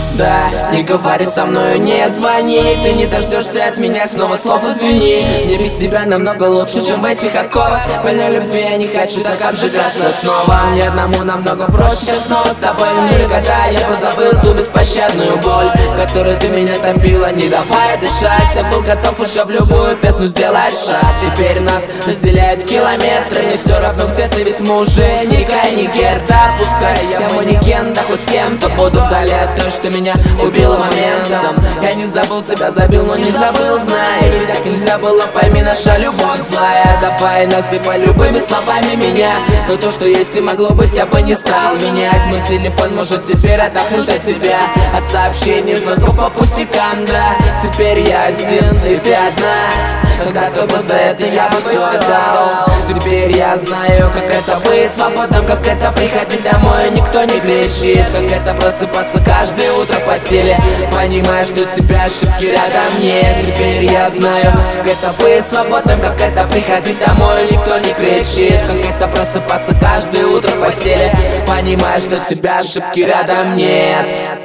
Да, не говори со мною, не звони. Ты не дождешься от меня снова слов извини. Мне без тебя намного лучше, чем в этих оковах больной любви я не хочу так обжигаться снова. Мне одному намного проще, чем снова с тобой. В года я позабыл ту беспощадную боль, которую ты меня топила, не давая дышать. Я был готов уже в любую песню сделать шаг. Теперь нас разделяют километры. Мне все равно где ты, ведь мы уже не Кай, не Герда. Пускай я манекен, да хоть с кем-то буду вдали от той, что меня убила моментом. Я не забыл тебя, забил, но не забыл, знай. Ведь так нельзя было, пойми, наша любовь злая. Давай насыпай любыми словами меня, но то, что есть и могло быть, я бы не стал менять. Мой телефон может теперь отдохнуть от тебя, от сообщений, звонков по пустякам, да. Теперь я один, и ты одна. Когда-то бы за это я бы все отдал. Теперь я знаю, как это быть свободным, как это приходить домой и никто не кричит, как это просыпаться каждое утро в постели, понимаешь, что у тебя ошибки рядом нет. Теперь я знаю, как это быть свободным, как это приходить домой и никто не кричит, как это просыпаться каждое утро в постели, понимаешь, что у тебя ошибки рядом нет.